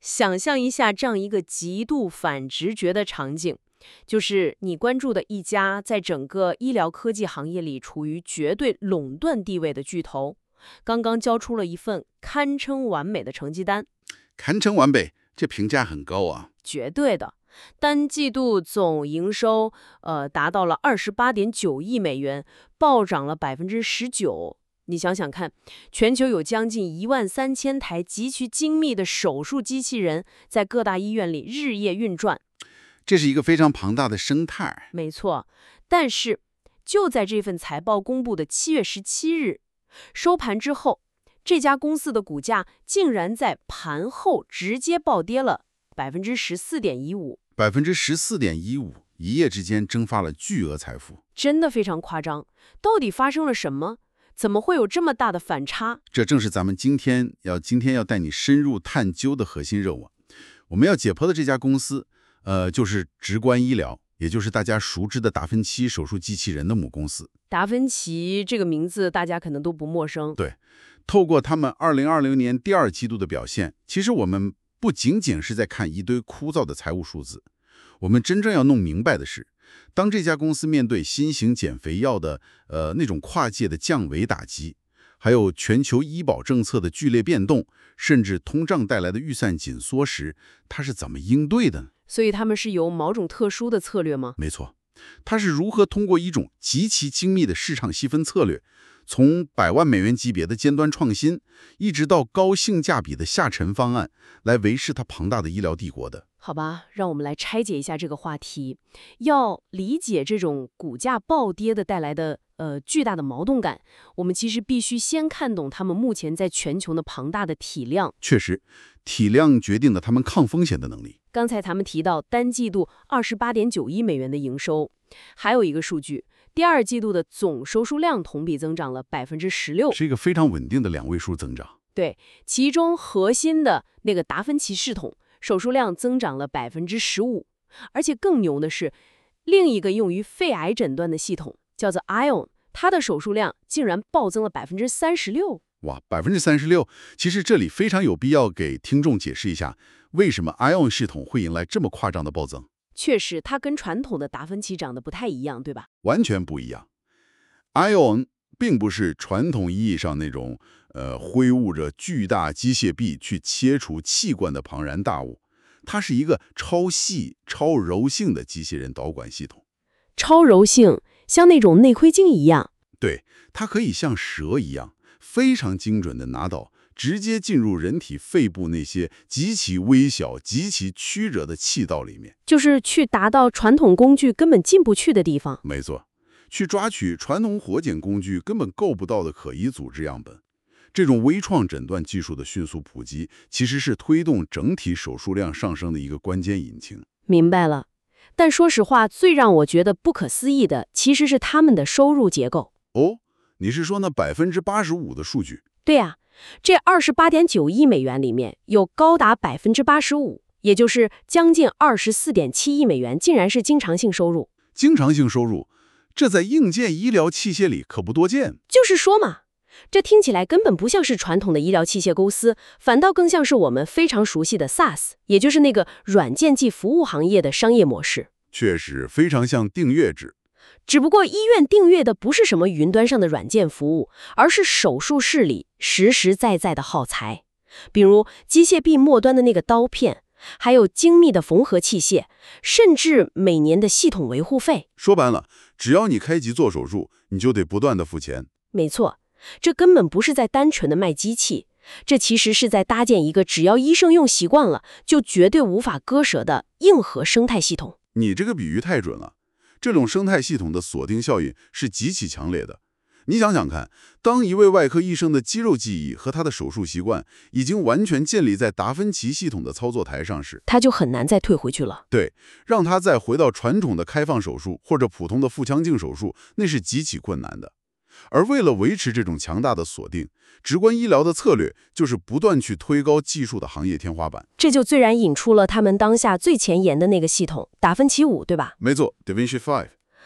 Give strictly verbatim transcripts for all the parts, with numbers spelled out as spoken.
想象一下这样一个极度反直觉的场景，就是你关注的一家在整个医疗科技行业里处于绝对垄断地位的巨头，刚刚交出了一份堪称完美的成绩单。 堪称完美，这评价很高啊。 绝对的，单季度总营收呃达到了二十八点九亿美元，暴涨了百分之十九。你想想看，全球有将近一万三千台极其精密的手术机器人在各大医院里日夜运转， 这是一个非常庞大的生态。 没错。但是就在这份财报公布的七月十七日收盘之后，这家公司的股价竟然在盘后直接暴跌了百分之十四点一五， 百分之十四点一五，一夜之间蒸发了巨额财富， 真的非常夸张。到底发生了什么？怎么会有这么大的反差？ 这正是咱们今天要今天要带你深入探究的核心任务。我们要解剖的这家公司，呃，就是直观医疗，也就是大家熟知的达芬奇手术机器人的母公司。 达芬奇这个名字大家可能都不陌生。 对，透过他们二零二零年第二季度的表现，其实我们不仅仅是在看一堆枯燥的财务数字，我们真正要弄明白的是，当这家公司面对新型减肥药的呃那种跨界的降维打击，还有全球医保政策的剧烈变动，甚至通胀带来的预算紧缩时，它是怎么应对的呢？ 所以他们是有某种特殊的策略吗？ 没错，它是如何通过一种极其精密的市场细分策略，从百万美元级别的尖端创新，一直到高性价比的下沉方案，来维持它庞大的医疗帝国的。 好吧，让我们来拆解一下这个话题。要理解这种股价暴跌的带来的呃巨大的矛盾感，我们其实必须先看懂他们目前在全球的庞大的体量。 确实，体量决定了他们抗风险的能力。 刚才咱们提到单季度二十八点九亿美元的营收，还有一个数据，第二季度的总收术量同比增长了百分之十六， 是一个非常稳定的两位数增长。 对，其中核心的那个达芬奇系统手术量增长了百分之十五，而且更牛的是，另一个用于肺癌诊断的系统叫做 Ion， 它的手术量竟然暴增了百分之三十六。 哇，百分之三十六！其实这里非常有必要给听众解释一下，为什么 Ion 系统会迎来这么夸张的暴增？ 确实，它跟传统的达芬奇长得不太一样，对吧？ 完全不一样。Ion 并不是传统意义上那种呃挥舞着巨大机械臂去切除器官的庞然大物，它是一个超细、超柔性的机器人导管系统。 超柔性，像那种内窥镜一样。 对，它可以像蛇一样，非常精准地拿到，直接进入人体肺部那些极其微小、极其曲折的气道里面， 就是去达到传统工具根本进不去的地方。 没错，去抓取传统活检工具根本够不到的可疑组织样本。这种微创诊断技术的迅速普及，其实是推动整体手术量上升的一个关键引擎。 明白了。但说实话，最让我觉得不可思议的，其实是他们的收入结构。 哦，你是说那百分之八十五的数据？ 对啊，这二十八点九亿美元里面有高达百分之八十五，也就是将近二十四点七亿美元，竟然是经常性收入。 经常性收入，这在硬件医疗器械里可不多见。 就是说嘛，这听起来根本不像是传统的医疗器械公司，反倒更像是我们非常熟悉的 SaaS， 也就是那个软件即服务行业的商业模式。 确实非常像订阅制。 只不过医院订阅的不是什么云端上的软件服务，而是手术室里实实在在的耗材，比如机械臂末端的那个刀片，还有精密的缝合器械，甚至每年的系统维护费。 说白了，只要你开机做手术，你就得不断的付钱。 没错，这根本不是在单纯的卖机器，这其实是在搭建一个只要医生用习惯了，就绝对无法割舍的硬核生态系统。 你这个比喻太准了，这种生态系统的锁定效应是极其强烈的。你想想看，当一位外科医生的肌肉记忆和他的手术习惯已经完全建立在达芬奇系统的操作台上时， 他就很难再退回去了。 对，让他再回到传统的开放手术或者普通的腹腔镜手术，那是极其困难的。而为了维持这种强大的锁定，直观医疗的策略就是不断去推高技术的行业天花板。 这就自然引出了他们当下最前沿的那个系统达芬奇五，对吧？ 没错 ，Da Vinci 五。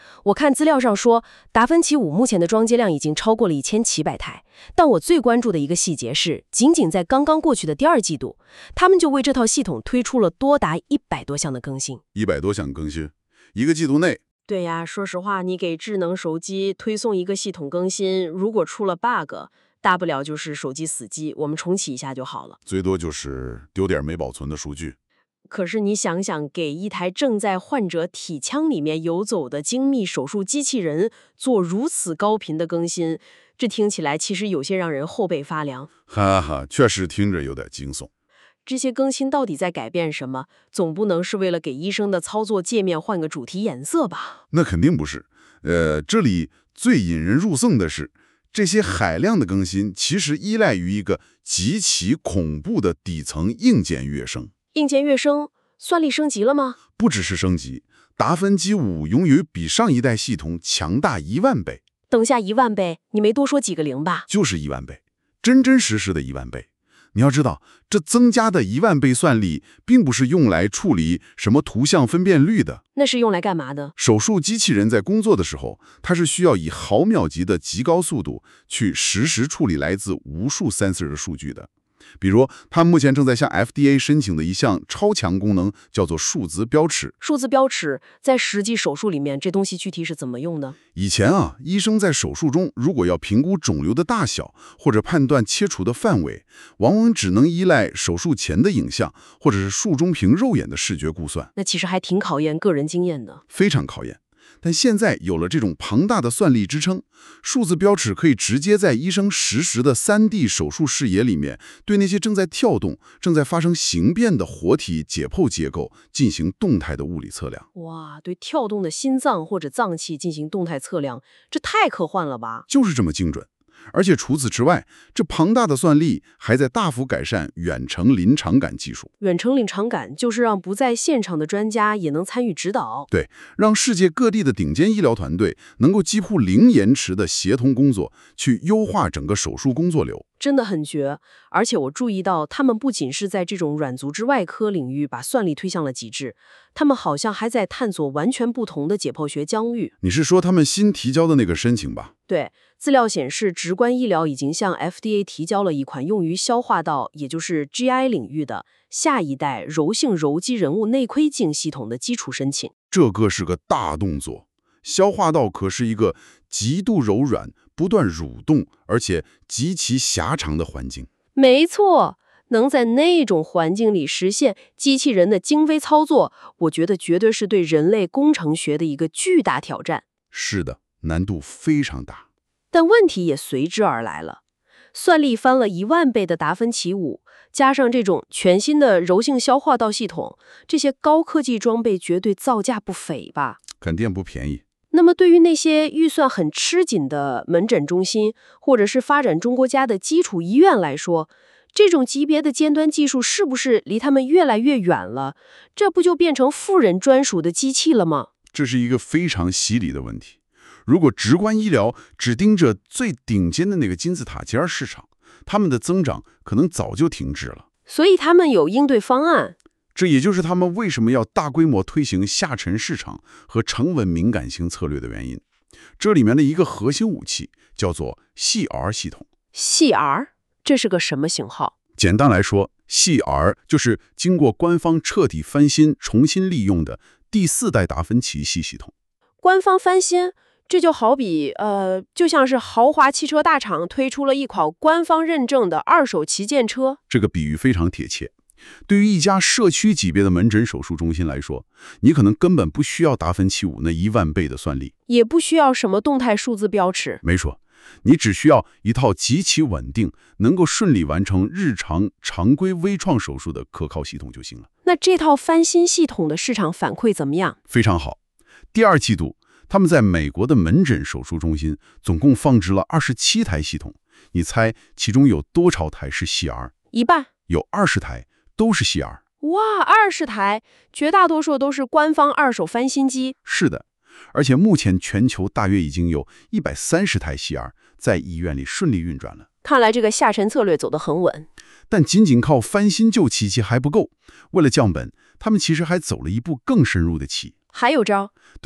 我看资料上说，达芬奇五目前的装机量已经超过了一千七百台。但我最关注的一个细节是，仅仅在刚刚过去的第二季度，他们就为这套系统推出了多达一百多项的更新。 一百多项更新，一个季度内。 对呀，说实话，你给智能手机推送一个系统更新，如果出了 bug， 大不了就是手机死机，我们重启一下就好了。 最多就是丢点没保存的数据。 可是你想想，给一台正在患者体腔里面游走的精密手术机器人做如此高频的更新，这听起来其实有些让人后背发凉。 哈哈，确实听着有点惊悚。 这些更新到底在改变什么？总不能是为了给医生的操作界面换个主题颜色吧？ 那肯定不是。呃，这里最引人入胜的是，这些海量的更新其实依赖于一个极其恐怖的底层硬件跃升。 硬件跃升，算力升级了吗？ 不只是升级，达芬奇五拥有比上一代系统强大一万倍。 等下一万倍，你没多说几个零吧？ 就是一万倍，真真实实的一万倍。你要知道，这增加的一万倍算力，并不是用来处理什么图像分辨率的。 那是用来干嘛的？ 手术机器人在工作的时候，它是需要以毫秒级的极高速度去实时处理来自无数 sensor 的数据的。比如，他目前正在向 F D A 申请的一项超强功能，叫做数字标尺。 数字标尺在实际手术里面，这东西具体是怎么用的？ 以前啊，医生在手术中如果要评估肿瘤的大小，或者判断切除的范围，往往只能依赖手术前的影像，或者是术中凭肉眼的视觉估算。 那其实还挺考验个人经验的。 非常考验。但现在有了这种庞大的算力支撑，数字标尺可以直接在医生实时的 三 D 手术视野里面，对那些正在跳动、正在发生形变的活体解剖结构进行动态的物理测量。 哇，对跳动的心脏或者脏器进行动态测量，这太科幻了吧？ 就是这么精准。而且除此之外，这庞大的算力还在大幅改善远程临场感技术。 远程临场感就是让不在现场的专家也能参与指导。 对，让世界各地的顶尖医疗团队能够几乎零延迟的协同工作，去优化整个手术工作流。 真的很绝。而且我注意到，他们不仅是在这种软组织外科领域把算力推向了极致，他们好像还在探索完全不同的解剖学疆域。 你是说他们新提交的那个申请吧？ 对，资料显示，直观医疗已经向 F D A 提交了一款用于消化道，也就是 G I 领域的下一代柔性柔肌人物内窥镜系统的基础申请。 这个是个大动作。消化道可是一个极度柔软、不断蠕动，而且极其狭长的环境。 没错，能在那种环境里实现机器人的精微操作，我觉得绝对是对人类工程学的一个巨大挑战。 是的，难度非常大。 但问题也随之而来了。算力翻了一万倍的达芬奇五，加上这种全新的柔性消化道系统，这些高科技装备绝对造价不菲吧？ 肯定不便宜。 那么对于那些预算很吃紧的门诊中心，或者是发展中国家的基础医院来说，这种级别的尖端技术是不是离他们越来越远了？这不就变成富人专属的机器了吗？ 这是一个非常犀利的问题。如果直观医疗只盯着最顶尖的那个金字塔尖市场，他们的增长可能早就停滞了。 所以他们有应对方案。 这也就是他们为什么要大规模推行下沉市场和成本敏感型策略的原因。这里面的一个核心武器叫做 C R 系统。 C R 这是个什么型号？ 简单来说 ，C R 就是经过官方彻底翻新、重新利用的第四代达芬奇系系统。 官方翻新，这就好比呃，就像是豪华汽车大厂推出了一款官方认证的二手旗舰车。 这个比喻非常贴切。对于一家社区级别的门诊手术中心来说，你可能根本不需要达芬奇五那一万倍的算力， 也不需要什么动态数字标尺。 没错，你只需要一套极其稳定、能够顺利完成日常常规微创手术的可靠系统就行了。 那这套翻新系统的市场反馈怎么样？ 非常好。第二季度，他们在美国的门诊手术中心总共放置了二十七台系统，你猜其中有多少台是 C R？ 一半。 有二十台。都是 C R。 哇，二十台，绝大多数都是官方二手翻新机。 是的，而且目前全球大约已经有一百三十台 C R 在医院里顺利运转了。 看来这个下沉策略走得很稳。 但仅仅靠翻新旧机器还不够，为了降本，他们其实还走了一步更深入的棋。 还有招？ 对，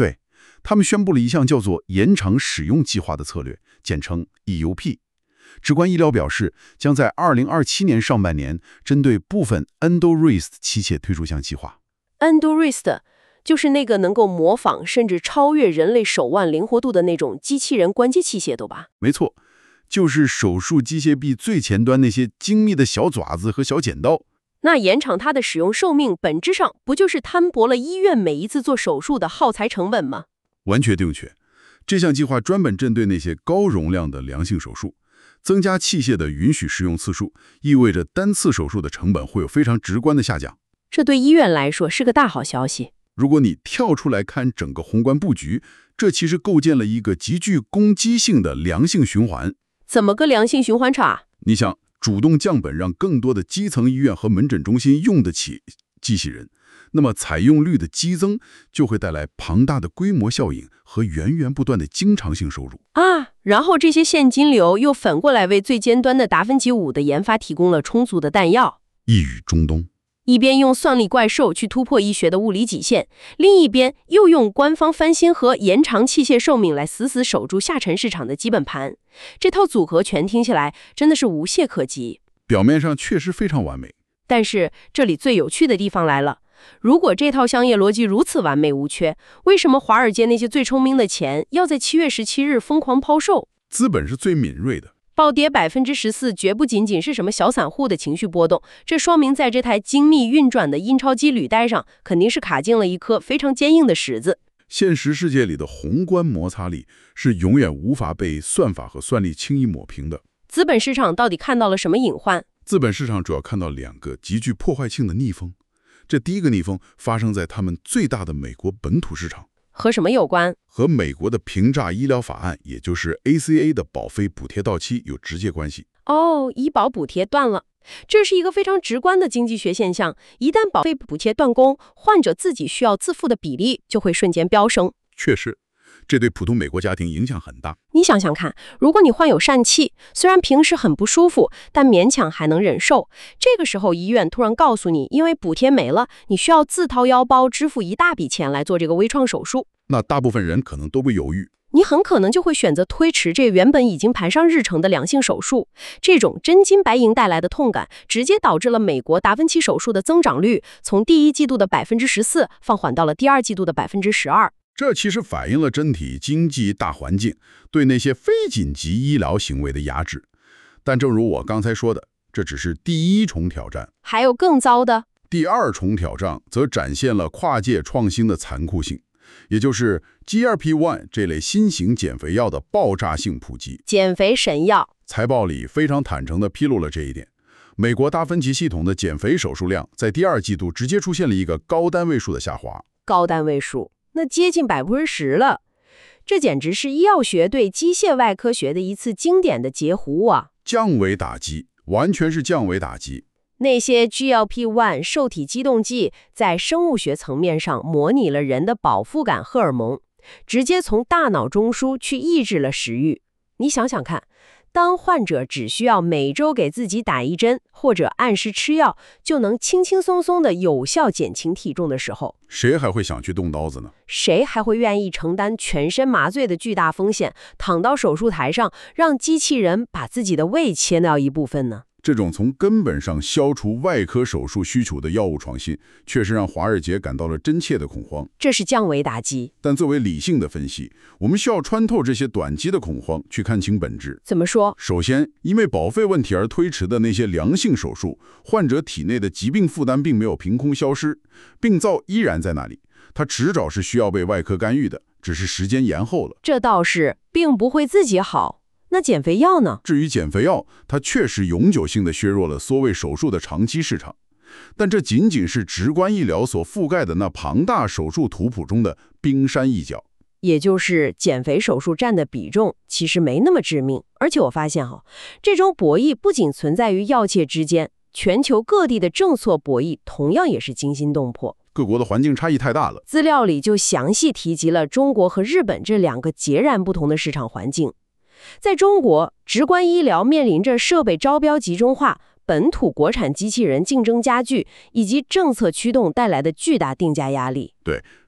他们宣布了一项叫做延长使用计划的策略，简称 E U P。直观医疗表示，将在二零二七年上半年针对部分 EndoWrist 器械推出项计划。 EndoWrist 就是那个能够模仿甚至超越人类手腕灵活度的那种机器人关节器械，对吧？ 没错，就是手术机械臂最前端那些精密的小爪子和小剪刀。 那延长它的使用寿命，本质上不就是摊薄了医院每一次做手术的耗材成本吗？ 完全正确。这项计划专门针对那些高容量的良性手术，增加器械的允许使用次数，意味着单次手术的成本会有非常直观的下降。 这对医院来说是个大好消息。 如果你跳出来看整个宏观布局，这其实构建了一个极具攻击性的良性循环。 怎么个良性循环法？ 你想主动降本，让更多的基层医院和门诊中心用得起机器人，那么采用率的激增就会带来庞大的规模效应和源源不断的经常性收入啊。然后这些现金流又反过来为最尖端的达芬奇五的研发提供了充足的弹药。 一语中东， 一边用算力怪兽去突破医学的物理极限，另一边又用官方翻新和延长器械寿命来死死守住下沉市场的基本盘。这套组合拳听起来真的是无懈可击。 表面上确实非常完美， 但是这里最有趣的地方来了。如果这套商业逻辑如此完美无缺，为什么华尔街那些最聪明的钱要在七月十七日疯狂抛售？ 资本是最敏锐的。 暴跌百分之十四，绝不仅仅是什么小散户的情绪波动，这说明在这台精密运转的印钞机履带上，肯定是卡进了一颗非常坚硬的石子。 现实世界里的宏观摩擦力是永远无法被算法和算力轻易抹平的。 资本市场到底看到了什么隐患？ 资本市场主要看到两个极具破坏性的逆风。这第一个逆风发生在他们最大的美国本土市场。 和什么有关？ 和美国的平诈医疗法案，也就是 A C A 的保费补贴到期有直接关系。 哦，医保补贴断了，这是一个非常直观的经济学现象。一旦保费补贴断供，患者自己需要自付的比例就会瞬间飙升。 确实，这对普通美国家庭影响很大。 你想想看，如果你患有疝气，虽然平时很不舒服，但勉强还能忍受，这个时候医院突然告诉你，因为补贴没了，你需要自掏腰包支付一大笔钱来做这个微创手术， 那大部分人可能都会犹豫。 你很可能就会选择推迟这原本已经排上日程的良性手术。这种真金白银带来的痛感，直接导致了美国达芬奇手术的增长率从第一季度的百分之十四放缓到了第二季度的百分之十二。 这其实反映了整体经济大环境对那些非紧急医疗行为的压制。但正如我刚才说的，这只是第一重挑战， 还有更糟的。 第二重挑战则展现了跨界创新的残酷性，也就是 G L P 一 这类新型减肥药的爆炸性普及。 减肥神药。 财报里非常坦诚地披露了这一点。美国达芬奇系统的减肥手术量在第二季度直接出现了一个高单位数的下滑。 高单位数，那接近百分之十了。这简直是医药学对机械外科学的一次经典的截胡啊！ 降维打击，完全是降维打击。 那些 G L P 一 受体激动剂在生物学层面上模拟了人的饱腹感荷尔蒙，直接从大脑中枢去抑制了食欲。你想想看，当患者只需要每周给自己打一针，或者按时吃药，就能轻轻松松的有效减轻体重的时候， 谁还会想去动刀子呢？ 谁还会愿意承担全身麻醉的巨大风险，躺到手术台上，让机器人把自己的胃切掉一部分呢？ 这种从根本上消除外科手术需求的药物创新，确实让华尔街感到了真切的恐慌。 这是降维打击。 但作为理性的分析，我们需要穿透这些短期的恐慌，去看清本质。 怎么说？ 首先，因为保费问题而推迟的那些良性手术，患者体内的疾病负担并没有凭空消失，病灶依然在那里，它迟早是需要被外科干预的，只是时间延后了。 这倒是，并不会自己好。那减肥药呢？ 至于减肥药，它确实永久性的削弱了缩胃手术的长期市场，但这仅仅是直观医疗所覆盖的那庞大手术图谱中的冰山一角。 也就是减肥手术占的比重其实没那么致命。而且我发现哈、哦，这种博弈不仅存在于药界之间，全球各地的正错博弈同样也是惊心动魄。 各国的环境差异太大了。 资料里就详细提及了中国和日本这两个截然不同的市场环境。在中国，直观医疗面临着设备招标集中化、本土国产机器人竞争加剧，以及政策驱动带来的巨大定价压力。 对，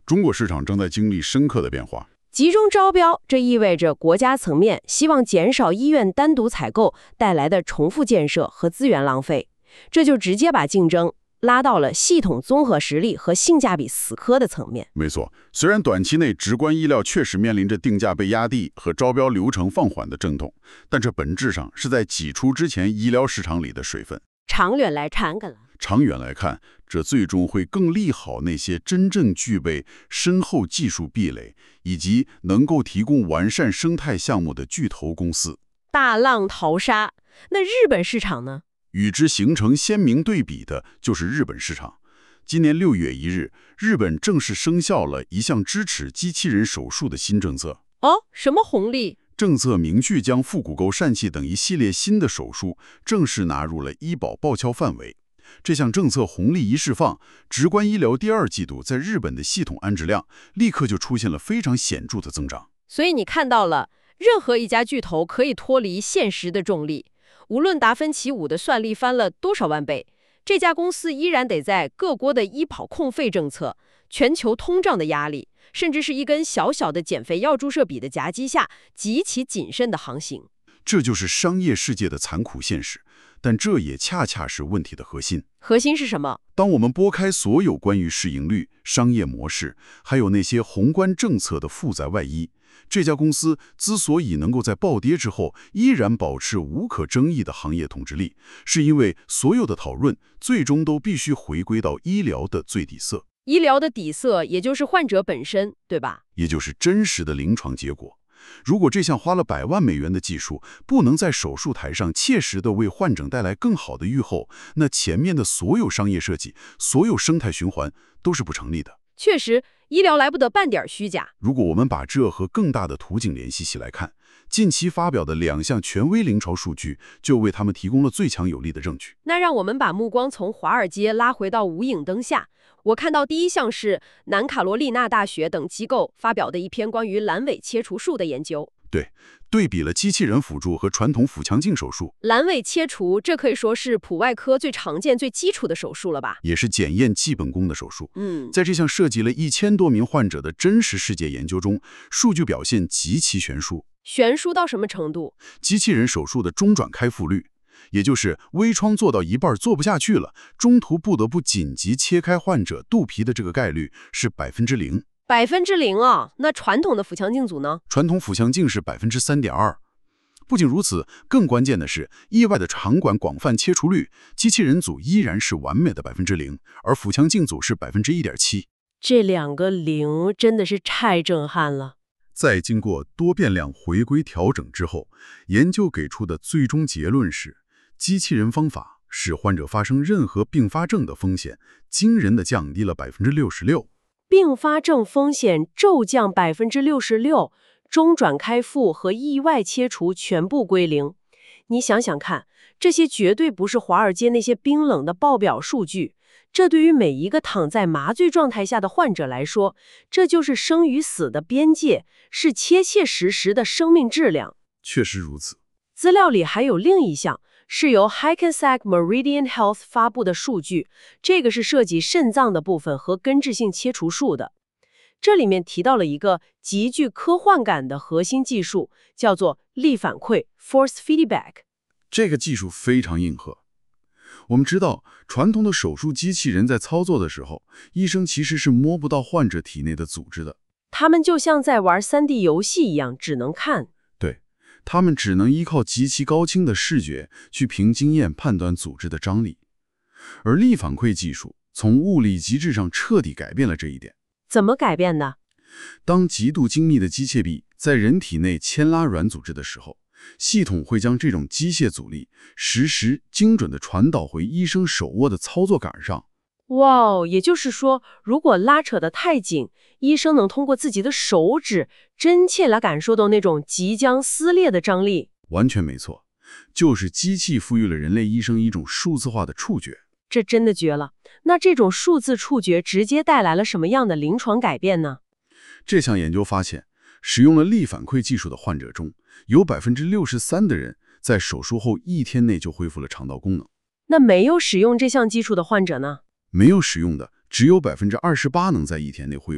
中国市场正在经历深刻的变化。 集中招标，这意味着国家层面希望减少医院单独采购带来的重复建设和资源浪费，这就直接把竞争拉到了系统综合实力和性价比死磕的层面。 没错，虽然短期内直观医疗确实面临着定价被压低和招标流程放缓的阵痛，但这本质上是在挤出之前医疗市场里的水分。 长远来看， 长远来看，这最终会更利好那些真正具备深厚技术壁垒以及能够提供完善生态项目的巨头公司。 大浪淘沙，那日本市场呢？ 与之形成鲜明对比的就是日本市场。今年六月一日，日本正式生效了一项支持机器人手术的新政策。 哦，什么红利？ 政策明确将腹股沟疝气等一系列新的手术正式纳入了医保报销范围。这项政策红利一释放，直观医疗第二季度在日本的系统安置量立刻就出现了非常显著的增长。 所以你看到了，任何一家巨头可以脱离现实的重力，无论达芬奇五的算力翻了多少万倍，这家公司依然得在各国的医保控费政策、全球通胀的压力，甚至是一根小小的减肥药注射笔的夹击下，极其谨慎的航行。 这就是商业世界的残酷现实，但这也恰恰是问题的核心。 核心是什么？ 当我们拨开所有关于市盈率、商业模式，还有那些宏观政策的负载外衣，这家公司之所以能够在暴跌之后依然保持无可争议的行业统治力，是因为所有的讨论最终都必须回归到医疗的最底色。 医疗的底色，也就是患者本身，对吧？ 也就是真实的临床结果。如果这项花了百万美元的技术不能在手术台上切实地为患者带来更好的预后，那前面的所有商业设计、所有生态循环都是不成立的。 确实，医疗来不得半点虚假。 如果我们把这和更大的途径联系起来看，近期发表的两项权威临床数据就为他们提供了最强有力的证据。 那让我们把目光从华尔街拉回到无影灯下。我看到第一项是南卡罗利纳大学等机构发表的一篇关于阑尾切除术的研究。 对，对比了机器人辅助和传统腹腔镜手术。 阑尾切除，这可以说是普外科最常见、最基础的手术了吧？ 也是检验基本功的手术。 嗯， 在这项涉及了一千多名患者的真实世界研究中，数据表现极其悬殊。 悬殊到什么程度？ 机器人手术的中转开腹率，也就是微创做到一半做不下去了，中途不得不紧急切开患者肚皮的这个概率是百分之零。 百分之零啊！那传统的腹腔镜组呢？ 传统腹腔镜是百分之三点二。不仅如此，更关键的是，意外的肠管广泛切除率，机器人组依然是完美的百分之零，而腹腔镜组是百分之一点七。 这两个零真的是太震撼了。 在经过多变量回归调整之后，研究给出的最终结论是，机器人方法使患者发生任何并发症的风险惊人地降低了百分之六十六。 并发症风险骤降百分之六十六，中转开腹和意外切除全部归零。你想想看，这些绝对不是华尔街那些冰冷的报表数据，这对于每一个躺在麻醉状态下的患者来说，这就是生与死的边界，是切切实实的生命质量。 确实如此。 资料里还有另一项，是由 Hackensack Meridian Health 发布的数据，这个是涉及肾脏的部分和根治性切除术的。这里面提到了一个极具科幻感的核心技术，叫做力反馈 Force Feedback。 这个技术非常硬核。我们知道，传统的手术机器人在操作的时候，医生其实是摸不到患者体内的组织的。 他们就像在玩 三 D 游戏一样，只能看。 对，他们只能依靠极其高清的视觉去凭经验判断组织的张力。而力反馈技术从物理机制上彻底改变了这一点。 怎么改变的？ 当极度精密的机械臂在人体内牵拉软组织的时候，系统会将这种机械阻力实时精准地传导回医生手握的操作杆上。 哇哦，也就是说，如果拉扯得太紧，医生能通过自己的手指真切地感受到那种即将撕裂的张力。 完全没错，就是机器赋予了人类医生一种数字化的触觉。 这真的绝了。那这种数字触觉直接带来了什么样的临床改变呢？ 这项研究发现，使用了力反馈技术的患者中，有 百分之六十三 的人在手术后一天内就恢复了肠道功能。 那没有使用这项技术的患者呢？ 没有使用的只有 百分之二十八 能在一天内恢复。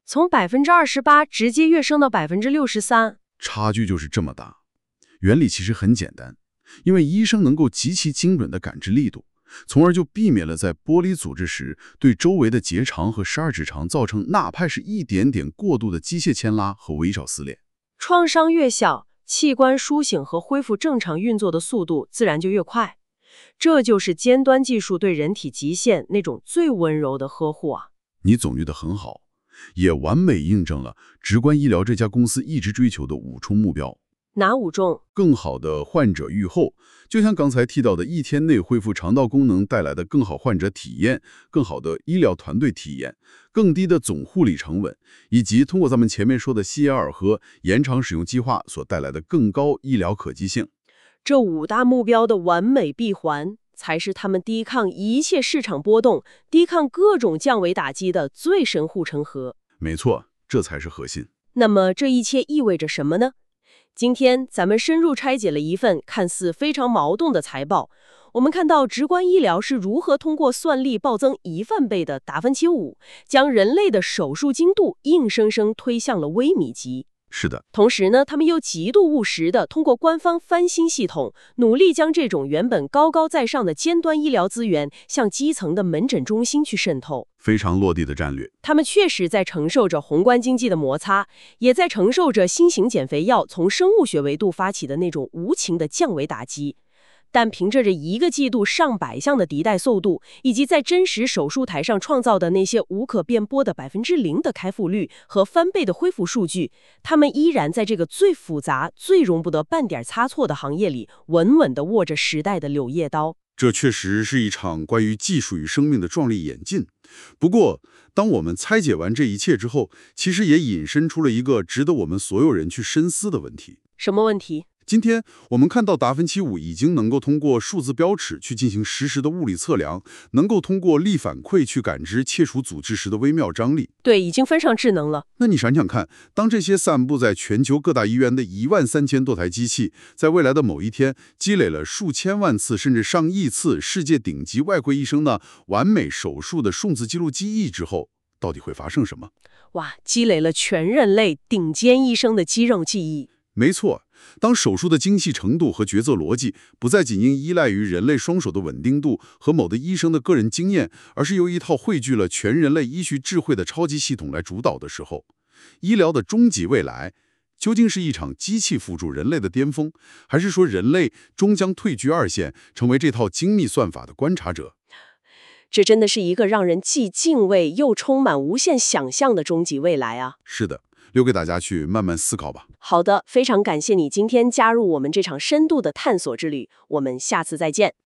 从百分之二十八直接跃升到百分之六十三， 差距就是这么大。原理其实很简单，因为医生能够极其精准地感知力度，从而就避免了在剥离组织时对周围的结肠和十二指肠造成哪怕是一点点过度的机械牵拉和微小撕裂。 创伤越小，器官苏醒和恢复正常运作的速度自然就越快。这就是尖端技术对人体极限那种最温柔的呵护啊！ 你总结得很好，也完美印证了直观医疗这家公司一直追求的五重目标。 哪五重？ 更好的患者预后，就像刚才提到的一天内恢复肠道功能带来的更好患者体验，更好的医疗团队体验，更低的总护理成本，以及通过咱们前面说的 C L R 和延长使用计划所带来的更高医疗可及性。 这五大目标的完美闭环，才是他们抵抗一切市场波动、抵抗各种降维打击的最深护城河。 没错，这才是核心。 那么这一切意味着什么呢？今天咱们深入拆解了一份看似非常矛盾的财报，我们看到直观医疗是如何通过算力暴增一万倍的达芬奇五，将人类的手术精度硬生生推向了微米级。 是的， 同时呢，他们又极度务实地通过官方翻新系统，努力将这种原本高高在上的尖端医疗资源向基层的门诊中心去渗透。 非常落地的战略。 他们确实在承受着宏观经济的摩擦，也在承受着新型减肥药从生物学维度发起的那种无情的降维打击。但凭着这一个季度上百项的迭代速度，以及在真实手术台上创造的那些无可辩驳的百分之零的开腹率和翻倍的恢复数据，他们依然在这个最复杂、最容不得半点差错的行业里，稳稳地握着时代的柳叶刀。 这确实是一场关于技术与生命的壮丽演进。不过，当我们拆解完这一切之后，其实也引申出了一个值得我们所有人去深思的问题。 什么问题？ 今天我们看到达芬奇五已经能够通过数字标尺去进行实时的物理测量，能够通过力反馈去感知切除组织时的微妙张力。 对，已经分上智能了。 那你想想看，当这些散布在全球各大医院的一万三千多台机器，在未来的某一天积累了数千万次甚至上亿次世界顶级外科医生的完美手术的数字记录记忆之后，到底会发生什么？ 哇，积累了全人类顶尖医生的肌肉记忆。 没错，当手术的精细程度和决策逻辑不再仅仅依赖于人类双手的稳定度和某的医生的个人经验，而是由一套汇聚了全人类医学智慧的超级系统来主导的时候，医疗的终极未来究竟是一场机器辅助人类的巅峰，还是说人类终将退居二线，成为这套精密算法的观察者？ 这真的是一个让人既敬畏又充满无限想象的终极未来啊！ 是的，留给大家去慢慢思考吧。 好的，非常感谢你今天加入我们这场深度的探索之旅，我们下次再见。